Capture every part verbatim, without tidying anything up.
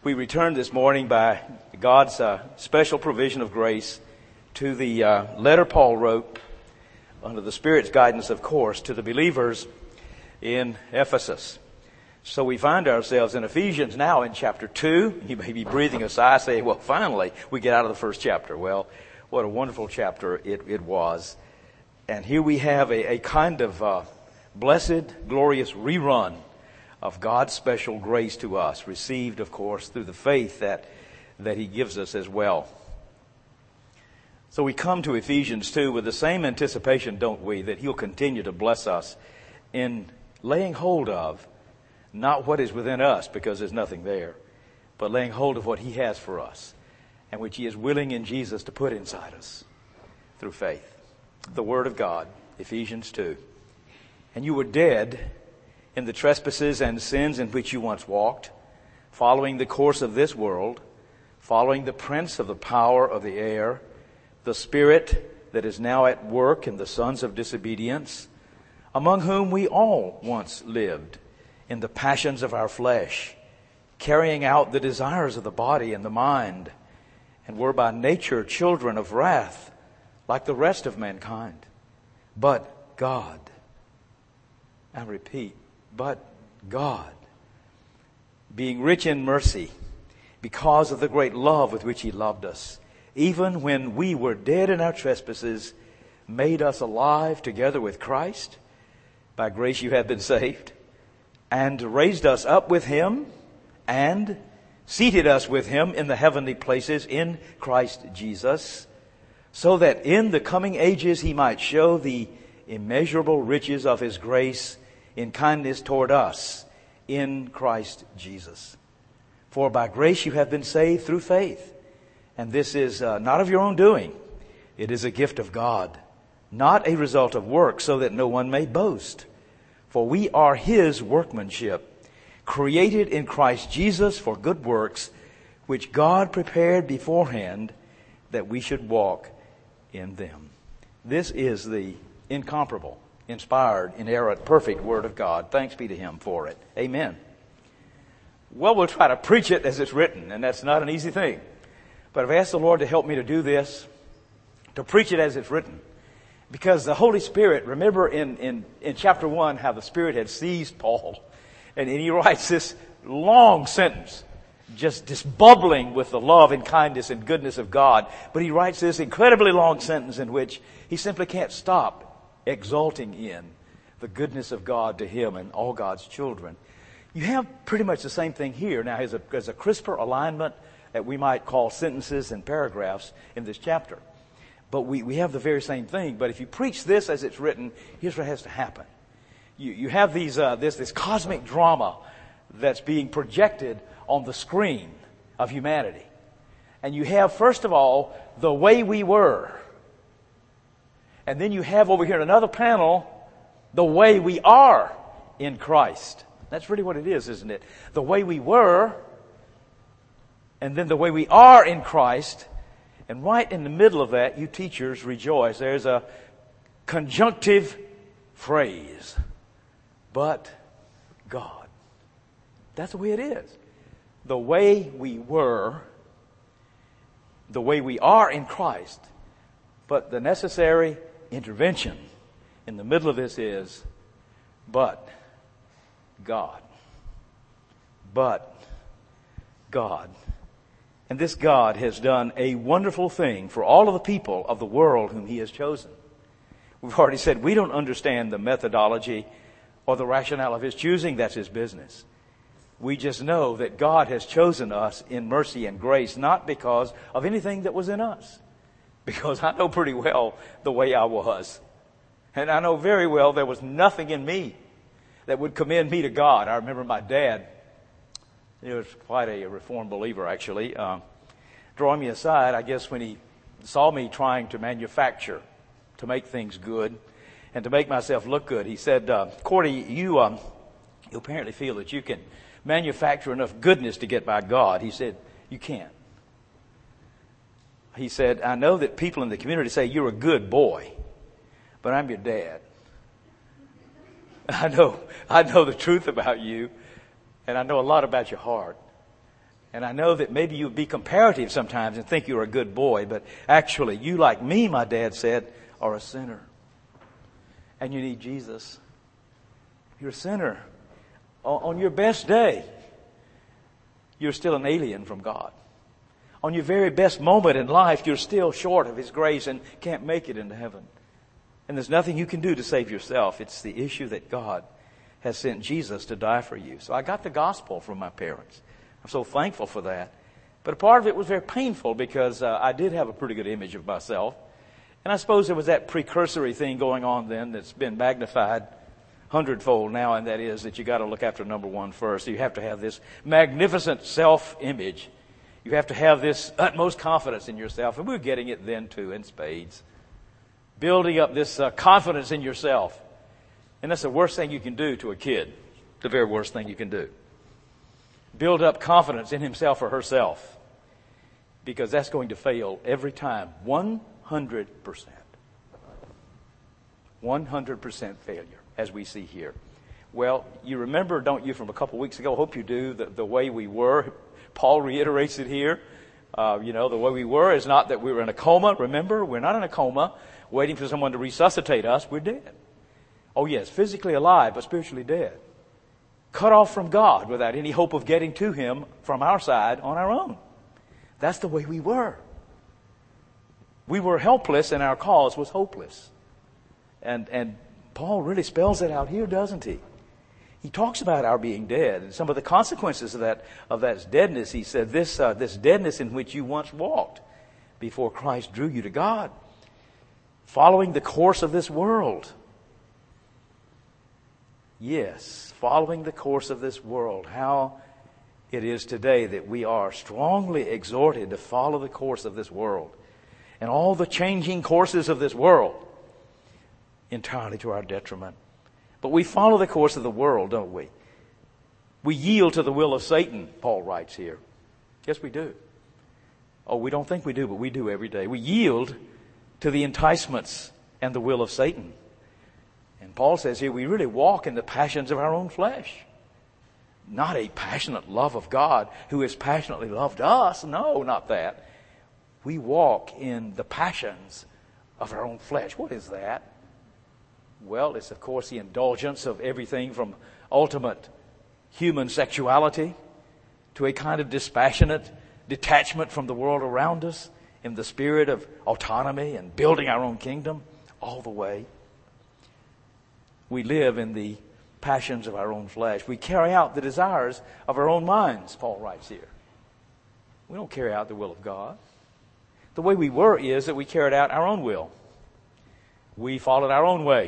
We return this morning by God's uh, special provision of grace to the uh, letter Paul wrote, under the Spirit's guidance, of course, to the believers in Ephesus. So we find ourselves in Ephesians now in chapter two. You may be breathing a sigh, saying, well, finally, we get out of the first chapter. Well, what a wonderful chapter it, it was. And here we have a, a kind of uh, blessed, glorious rerun of God's special grace to us, received, of course, through the faith that, that He gives us as well. So we come to Ephesians two with the same anticipation, don't we, that He'll continue to bless us in laying hold of not what is within us, because there's nothing there, but laying hold of what He has for us, and which He is willing in Jesus to put inside us through faith. The Word of God, Ephesians two. And you were dead in the trespasses and sins in which you once walked, following the course of this world, following the prince of the power of the air, the spirit that is now at work in the sons of disobedience, among whom we all once lived in the passions of our flesh, carrying out the desires of the body and the mind, and were by nature children of wrath, like the rest of mankind. But God, I repeat, but God, being rich in mercy, because of the great love with which He loved us, even when we were dead in our trespasses, made us alive together with Christ. By grace you have been saved, and raised us up with Him, and seated us with Him in the heavenly places in Christ Jesus, so that in the coming ages He might show the immeasurable riches of His grace in kindness toward us in Christ Jesus. For by grace you have been saved through faith. And this is uh, not of your own doing. It is a gift of God, not a result of work, so that no one may boast. For we are His workmanship, created in Christ Jesus for good works, which God prepared beforehand that we should walk in them. This is the incomparable, inspired, inerrant, perfect Word of God. Thanks be to Him for it. Amen. Well, we'll try to preach it as it's written, and that's not an easy thing. But I've asked the Lord to help me to do this, to preach it as it's written. Because the Holy Spirit, remember in, in, in chapter one how the Spirit had seized Paul, and, and he writes this long sentence, just, just bubbling with the love and kindness and goodness of God. But he writes this incredibly long sentence in which he simply can't stop exalting in the goodness of God to him and all God's children. You have pretty much the same thing here. Now, as a, as a crisper alignment that we might call sentences and paragraphs in this chapter. But we, we have the very same thing. But if you preach this as it's written, here's what has to happen. You, you have these uh, this, this cosmic drama that's being projected on the screen of humanity. And you have, first of all, the way we were. And then you have over here in another panel, the way we are in Christ. That's really what it is, isn't it? The way we were, and then the way we are in Christ. And right in the middle of that, you teachers rejoice. There's a conjunctive phrase. But God. That's the way it is. The way we were, the way we are in Christ. But the necessary intervention in the middle of this is, but God. But God. And this God has done a wonderful thing for all of the people of the world whom He has chosen. We've already said we don't understand the methodology or the rationale of His choosing. That's His business. We just know that God has chosen us in mercy and grace, not because of anything that was in us. Because I know pretty well the way I was. And I know very well there was nothing in me that would commend me to God. I remember my dad, he was quite a reformed believer actually, uh, drawing me aside, I guess, when he saw me trying to manufacture, to make things good, and to make myself look good. He said, uh, Cordy, you, um, you apparently feel that you can manufacture enough goodness to get by God. He said, you can't. He said, I know that people in the community say you're a good boy, but I'm your dad. I know, I know the truth about you, and I know a lot about your heart. And I know that maybe you would be comparative sometimes and think you're a good boy, but actually you, like me, my dad said, are a sinner. And you need Jesus. You're a sinner. On your best day, you're still an alien from God. On your very best moment in life, you're still short of His grace and can't make it into heaven. And there's nothing you can do to save yourself. It's the issue that God has sent Jesus to die for you. So I got the gospel from my parents. I'm so thankful for that. But a part of it was very painful because uh, I did have a pretty good image of myself. And I suppose there was that precursory thing going on then that's been magnified hundredfold now, and that is that you got to look after number one first. You have to have this magnificent self-image. You have to have this utmost confidence in yourself. And we're getting it then too in spades. Building up this uh, confidence in yourself. And that's the worst thing you can do to a kid. The very worst thing you can do. Build up confidence in himself or herself. Because that's going to fail every time. one hundred percent. one hundred percent failure, as we see here. Well, you remember, don't you, from a couple weeks ago, I hope you do, the, the way we were. Paul reiterates it here. Uh, you know, the way we were is not that we were in a coma. Remember, we're not in a coma waiting for someone to resuscitate us. We're dead. Oh, yes, physically alive, but spiritually dead. Cut off from God without any hope of getting to Him from our side on our own. That's the way we were. We were helpless and our cause was hopeless. And, and Paul really spells it out here, doesn't he? He talks about our being dead and some of the consequences of that, of that deadness. He said, this, uh, this deadness in which you once walked before Christ drew you to God, following the course of this world. Yes, following the course of this world. How it is today that we are strongly exhorted to follow the course of this world and all the changing courses of this world, entirely to our detriment. But we follow the course of the world, don't we? We yield to the will of Satan, Paul writes here. Yes, we do. Oh, we don't think we do, but we do every day. We yield to the enticements and the will of Satan. And Paul says here, we really walk in the passions of our own flesh. Not a passionate love of God who has passionately loved us. No, not that. We walk in the passions of our own flesh. What is that? Well, it's of course the indulgence of everything from ultimate human sexuality to a kind of dispassionate detachment from the world around us in the spirit of autonomy and building our own kingdom all the way. We live in the passions of our own flesh. We carry out the desires of our own minds, Paul writes here. We don't carry out the will of God. The way we were is that we carried out our own will. We followed our own way.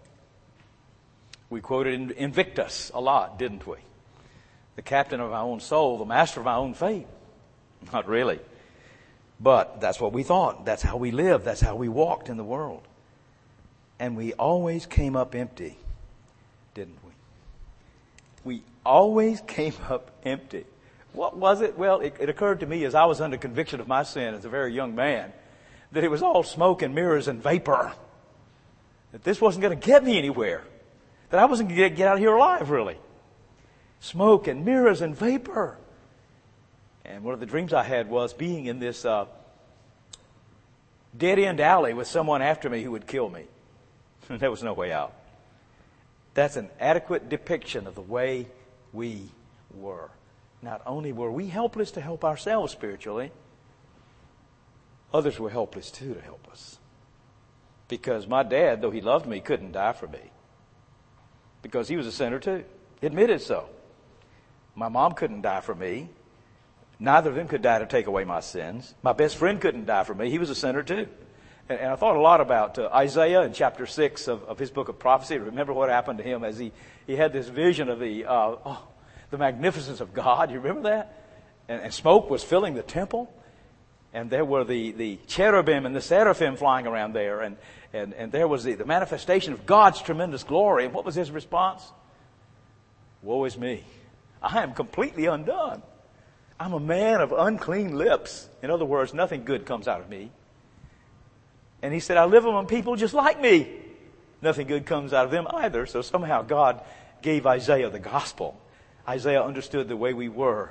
We quoted Invictus a lot, didn't we? The captain of our own soul, the master of our own fate. Not really. But that's what we thought. That's how we lived. That's how we walked in the world. And we always came up empty, didn't we? We always came up empty. What was it? Well, it, it occurred to me as I was under conviction of my sin as a very young man that it was all smoke and mirrors and vapor. That this wasn't going to get me anywhere. That I wasn't going to get out of here alive, really. Smoke and mirrors and vapor. And one of the dreams I had was being in this uh, dead-end alley with someone after me who would kill me. There was no way out. That's an adequate depiction of the way we were. Not only were we helpless to help ourselves spiritually, others were helpless too to help us. Because my dad, though he loved me, couldn't die for me. Because he was a sinner too. He admitted so. My mom couldn't die for me. Neither of them could die to take away my sins. My best friend couldn't die for me. He was a sinner too. And, and I thought a lot about uh, Isaiah in chapter six of, of his book of prophecy. Remember what happened to him as he, he had this vision of the, uh, oh, the magnificence of God. You remember that? And, and smoke was filling the temple. And there were the, the cherubim and the seraphim flying around there. And, and, and there was the, the manifestation of God's tremendous glory. And what was his response? Woe is me. I am completely undone. I'm a man of unclean lips. In other words, nothing good comes out of me. And he said, I live among people just like me. Nothing good comes out of them either. So somehow God gave Isaiah the gospel. Isaiah understood the way we were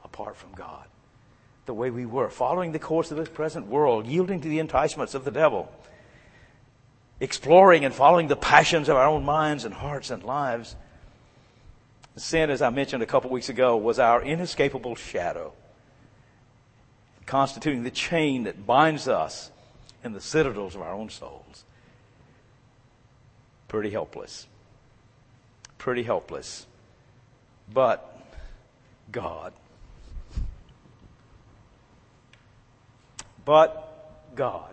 apart from God. The way we were, following the course of this present world, yielding to the enticements of the devil, exploring and following the passions of our own minds and hearts and lives. Sin, as I mentioned a couple weeks ago, was our inescapable shadow, constituting the chain that binds us in the citadels of our own souls. Pretty helpless. Pretty helpless. But God. But God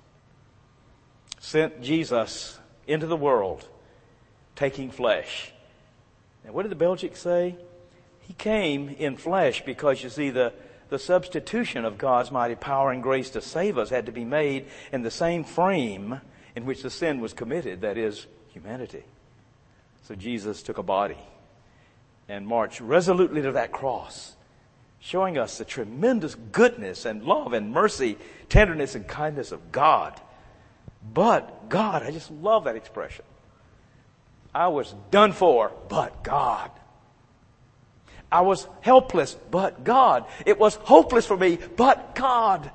sent Jesus into the world, taking flesh. Now, what did the Belgics say? He came in flesh because, you see, the, the substitution of God's mighty power and grace to save us had to be made in the same frame in which the sin was committed, that is, humanity. So Jesus took a body and marched resolutely to that cross, showing us the tremendous goodness and love and mercy, tenderness and kindness of God. But God, I just love that expression. I was done for, but God. I was helpless, but God. It was hopeless for me, but God.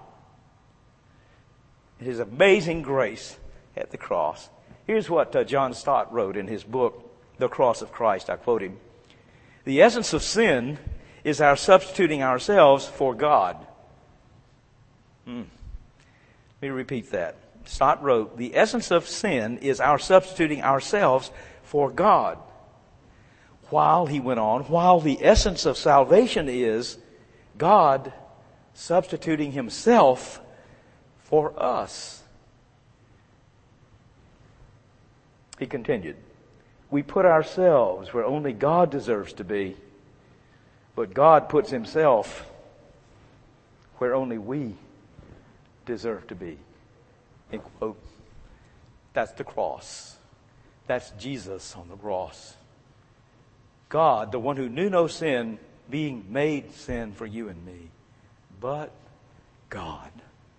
His amazing grace at the cross. Here's what uh, John Stott wrote in his book, The Cross of Christ. I quote him. The essence of sin is our substituting ourselves for God. Hmm. Let me repeat that. Stott wrote, the essence of sin is our substituting ourselves for God. While, he went on, while the essence of salvation is God substituting himself for us. He continued, we put ourselves where only God deserves to be, but God puts himself where only we deserve to be. End quote. That's the cross. That's Jesus on the cross. God, the one who knew no sin, being made sin for you and me. But God.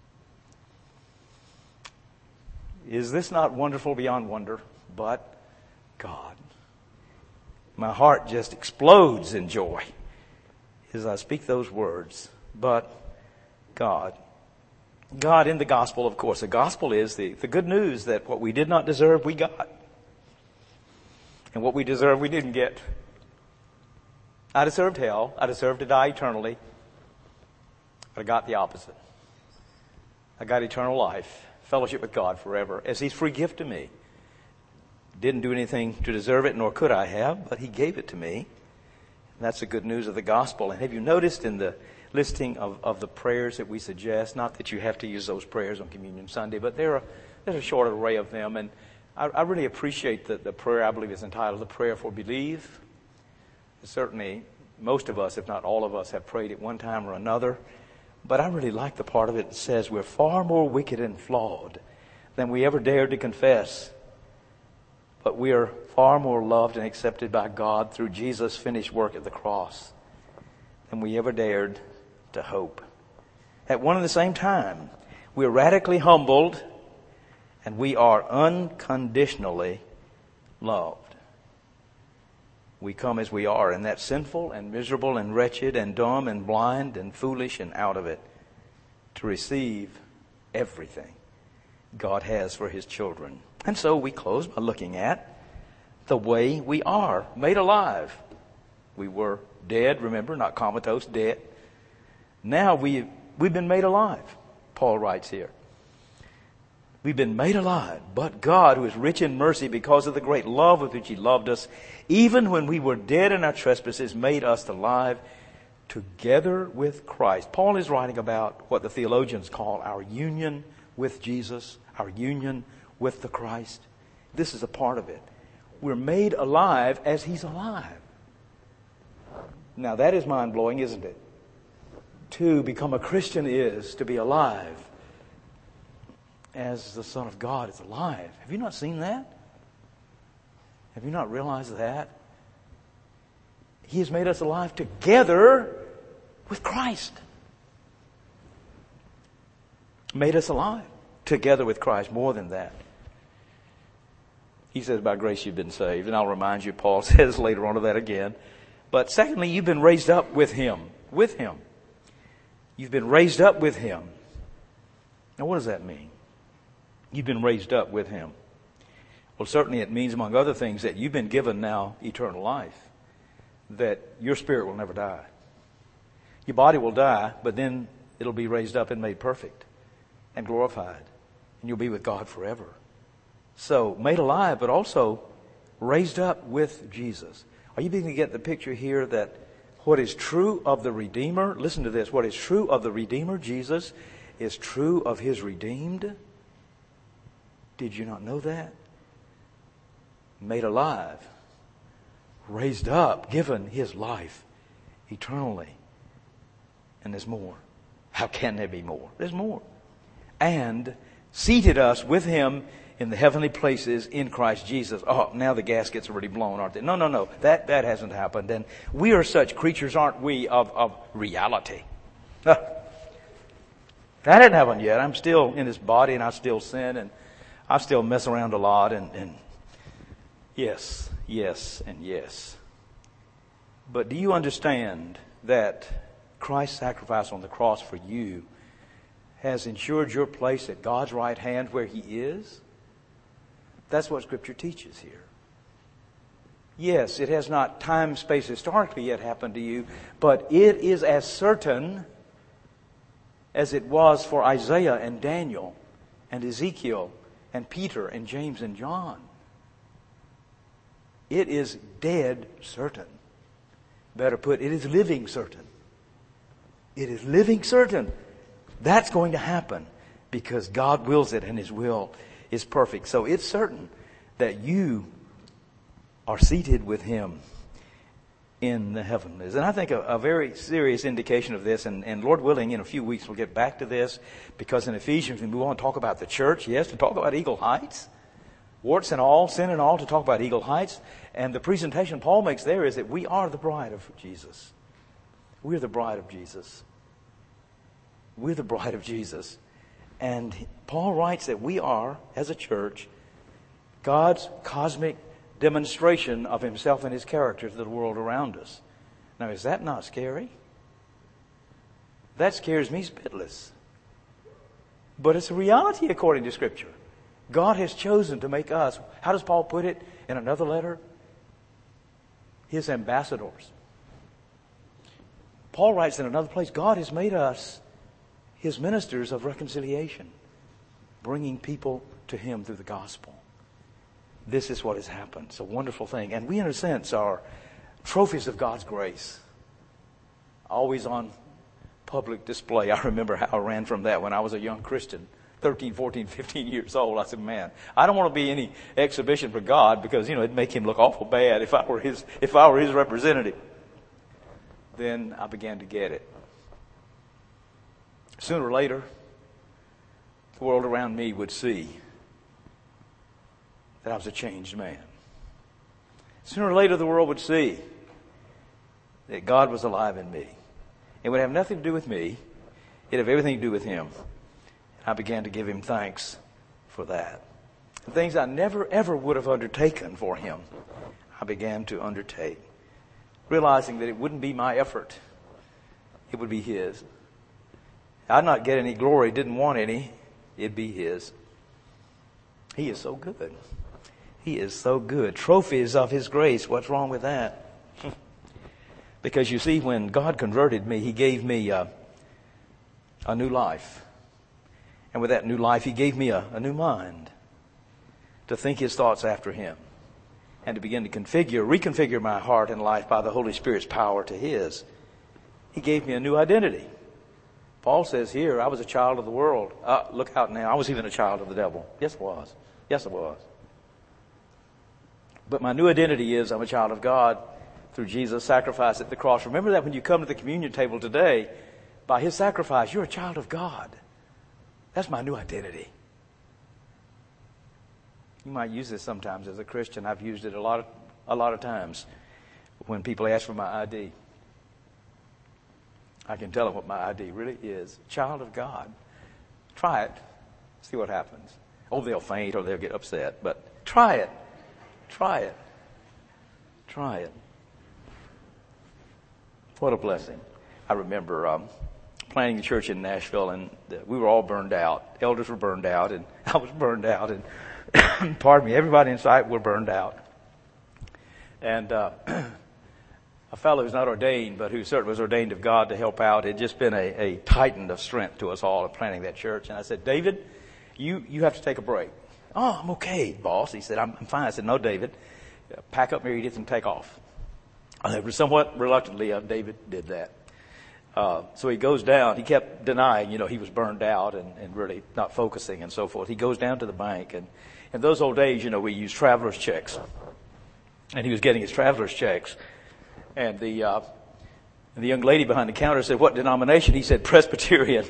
Is this not wonderful beyond wonder? But God. My heart just explodes in joy as I speak those words. But God. God in the gospel, of course. The gospel is the, the good news that what we did not deserve, we got. And what we deserve, we didn't get. I deserved hell. I deserved to die eternally. But I got the opposite. I got eternal life, fellowship with God forever, as His free gift to me. Didn't do anything to deserve it, nor could I have, but He gave it to me. And that's the good news of the gospel. And have you noticed in the listing of, of the prayers that we suggest, not that you have to use those prayers on Communion Sunday, but there are, there's a short array of them. And I, I really appreciate the, the prayer, I believe is entitled The Prayer for Believe. Certainly, most of us, if not all of us, have prayed at one time or another. But I really like the part of it that says we're far more wicked and flawed than we ever dared to confess. But we are far more loved and accepted by God through Jesus' finished work at the cross than we ever dared to hope. At one and the same time, we're radically humbled and we are unconditionally loved. We come as we are, and that's sinful and miserable and wretched and dumb and blind and foolish and out of it, to receive everything God has for His children. And so we close by looking at the way we are made alive. We were dead, remember, not comatose, dead. Now we, we've been made alive, Paul writes here. We've been made alive, but God, who is rich in mercy because of the great love with which He loved us, even when we were dead in our trespasses, made us alive together with Christ. Paul is writing about what the theologians call our union with Jesus, our union with the Christ. This is a part of it. We're made alive as He's alive. Now that is mind-blowing, isn't it? To become a Christian is to be alive as the Son of God is alive. Have you not seen that? Have you not realized that? He has made us alive together with Christ. Made us alive together with Christ. More than that. He says, by grace you've been saved. And I'll remind you, Paul says later on of that again. But secondly, you've been raised up with Him. with Him. You've been raised up with Him. Now what does that mean? You've been raised up with Him. Well, certainly it means, among other things, that you've been given now eternal life. That your spirit will never die. Your body will die, but then it'll be raised up and made perfect and glorified. And you'll be with God forever. So, made alive, but also raised up with Jesus. Are you beginning to get the picture here that what is true of the Redeemer, listen to this, what is true of the Redeemer, Jesus, is true of His redeemed? Did you not know that? Made alive, raised up, given His life eternally. And there's more. How can there be more? There's more. And seated us with Him in the heavenly places in Christ Jesus. Oh, now the gaskets are already blown, aren't they? No, no, no. That, that hasn't happened. And we are such creatures, aren't we, of, of reality. That hasn't happened yet. I'm still in this body and I still sin and I still mess around a lot and, and yes, yes, and yes. But do you understand that Christ's sacrifice on the cross for you has ensured your place at God's right hand where He is? That's what Scripture teaches here. Yes, it has not time, space, historically yet happened to you, but it is as certain as it was for Isaiah and Daniel and Ezekiel and Peter and James and John. It is dead certain. Better put, it is living certain. It is living certain. That's going to happen because God wills it and His will is perfect. So it's certain that you are seated with Him in the heavenlies. And I think a, a very serious indication of this, and, and Lord willing, in a few weeks we'll get back to this, because in Ephesians we want to talk about the church, yes, to talk about Eagle Heights, warts and all, sin and all, to talk about Eagle Heights. And the presentation Paul makes there is that we are the bride of Jesus. We're the bride of Jesus. We're the bride of Jesus. And Paul writes that we are, as a church, God's cosmic demonstration of Himself and His character to the world around us. Now, is that not scary? That scares me spitless. But it's a reality according to Scripture. God has chosen to make us, how does Paul put it in another letter? His ambassadors. Paul writes in another place, God has made us His ministers of reconciliation, bringing people to Him through the gospel. This is what has happened. It's a wonderful thing. And we, in a sense, are trophies of God's grace. Always on public display. I remember how I ran from that when I was a young Christian, thirteen, fourteen, fifteen years old. I said, man, I don't want to be any exhibition for God because, you know, it'd make Him look awful bad if I were His, if I were His representative. Then I began to get it. Sooner or later, the world around me would see that I was a changed man. Sooner or later, the world would see that God was alive in me. It would have nothing to do with me. It'd have everything to do with Him. I began to give Him thanks for that. The things I never, ever would have undertaken for Him, I began to undertake. Realizing that it wouldn't be my effort. It would be His. I'd not get any glory, didn't want any. It'd be His. He is so good. He is so good. Trophies of His grace. What's wrong with that? Because you see, when God converted me, He gave me a, a new life. And with that new life, He gave me a, a new mind to think His thoughts after Him and to begin to configure, reconfigure my heart and life by the Holy Spirit's power to His. He gave me a new identity. Paul says here, I was a child of the world. Uh, look out now. I was even a child of the devil. Yes, I was. Yes, I was. But my new identity is I'm a child of God through Jesus' sacrifice at the cross. Remember that when you come to the communion table today, by His sacrifice, you're a child of God. That's my new identity. You might use this sometimes as a Christian. I've used it a lot of, a lot of times when people ask for my I D. I can tell them what my I D really is. Child of God. Try it. See what happens. Oh, they'll faint or they'll get upset. But try it. Try it. Try it. What a blessing. I remember um, planning the church in Nashville, and we were all burned out. Elders were burned out, and I was burned out, and pardon me, everybody in sight were burned out. And uh, a fellow who's not ordained, but who certainly was ordained of God to help out, had just been a, a titan of strength to us all in planning that church. And I said, David, you, you have to take a break. Oh, I'm okay, boss. He said, I'm, I'm fine. I said, no, David, pack up your idiots and take off. And somewhat reluctantly, uh, David did that. Uh, so he goes down. He kept denying, you know, he was burned out and, and really not focusing and so forth. He goes down to the bank. And in those old days, you know, we used traveler's checks. And he was getting his traveler's checks. And the, uh, and the young lady behind the counter said, what denomination? He said, Presbyterian.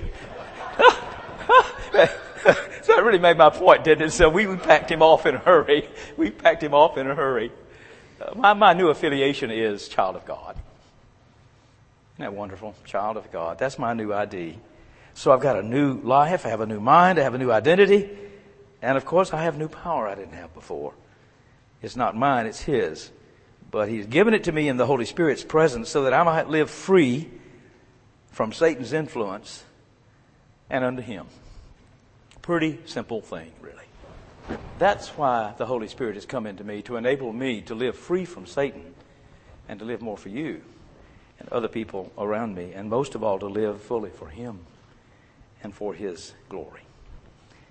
So that really made my point, didn't it? So we, we packed him off in a hurry. We packed him off in a hurry. Uh, my, my new affiliation is child of God. Isn't that wonderful? Child of God. That's my new I D. So I've got a new life. I have a new mind. I have a new identity. And of course, I have new power I didn't have before. It's not mine, it's His. But He's given it to me in the Holy Spirit's presence so that I might live free from Satan's influence and unto Him. Pretty simple thing, really. That's why the Holy Spirit has come into me, to enable me to live free from Satan and to live more for you and other people around me, and most of all to live fully for Him and for His glory.